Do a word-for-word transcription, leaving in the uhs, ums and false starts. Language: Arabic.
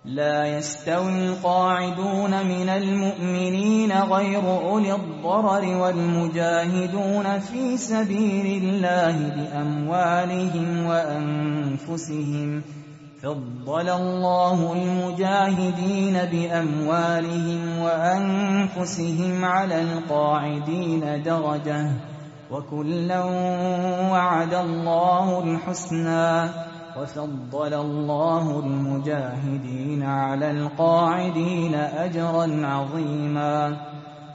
لا يستوي القاعدون من المؤمنين غير أولي الضرر والمجاهدون في سبيل الله بأموالهم وأنفسهم. فضل الله المجاهدين بأموالهم وأنفسهم على القاعدين درجة، وكلا وعد الله الحسنى، وفضل الله المجاهدين على القاعدين أجرا عظيما.